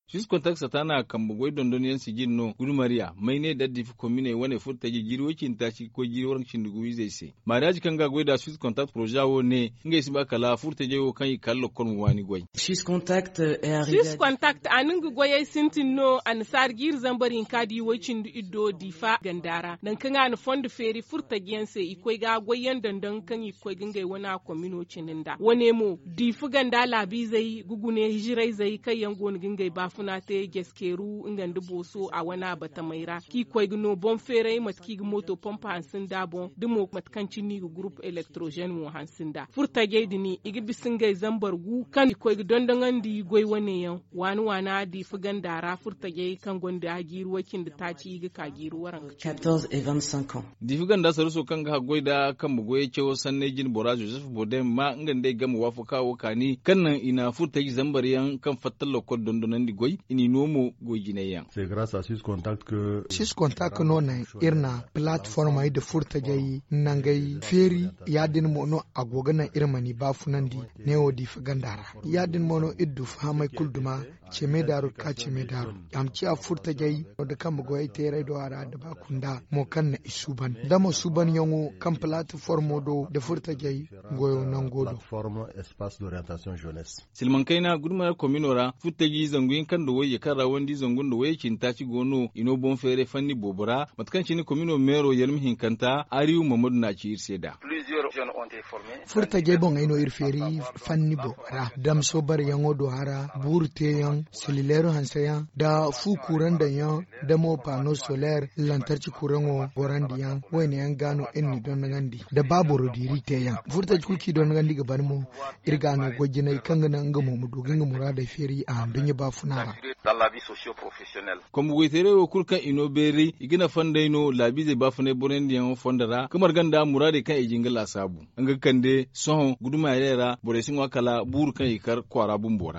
Swiss contact satana kan bugoi dondon yan sigin no gudumariya mai ne da difi komine wane furta ji girwokin tashi ko girwar shindugu zai se madaji kan ga goida Swiss contact projawo ne ngai siba kala furta je wo kan kallo kon wani goy Swiss contact anin goye sintin no an sar gir zambarin kadi wocin iddo difa gandara nan kan an fond feri furta giyanse ikoi ga goyen dandan kan ikoi gingai wana komino cininda wane mo difu ganda labi zai gugune hijirai zai kai yango gingai bafuna te geskeru ingan duboso a wana bata maira ki koi gno bon fere matki moto pompa hansin da bon dimo matkanci ni group electrogen mo hansin da furta gaidini igi bisingai zambar gu kan koi dondangan di goi wane yan wani wana difu gandara furta gai kan gonda giru wakin da taci igi ka giru waran 14 et 25 ans difu ganda saruso kan ga goida kan mu goye cewo sanne jin bora Joseph Bodem ma ngan dai gamu wafu kawo kani kannan ina furta gi zambar yan kan fattallo ko dondonan di goy ini nomo gojine yan c'est grâce à Swiss Contact que Swiss Contact no na irna platform ay de furta gai nangai feri yadin mo no agogana irmani bafunandi neo di fagandara yadin mo no iddu famai kulduma cheme daru ka cheme daru amci a furta gai da kan mu goyi tere do ara da bakunda mo kan na isuban da mo suban yango kan platform do da furta gai goyo nan godo plateforme espace d'orientation jeunesse silman kaina gudumar kominora furta gi zanguin kan do waye kara wandi zangun do waye kintaci gono ino bon fere fanni bobora matkan chini komino mero yelmi hinkanta ariu mamadu na ci irseda furta gai bon ino irferi fanni bobora dam so bar yango do hara burte yan sililero hansaya da fu kuran da yan da mo pano solaire lantarki kurango gorandi yan wani yan gano enni don ngandi da babu rodiri te yan furta kuki don ngandi gaban mu irgano gojina kangana ngamo mu dogin murada feri a dunya ba funara dans la vie socio-professionnelle. Comme vous êtes au cours ino beri igina fanda ino labi zai bafune borendi yan fondara kamar ganda murade kan ijingala sabu anga kande son guduma yera boresin wakala buru kan ikar kwara bumbora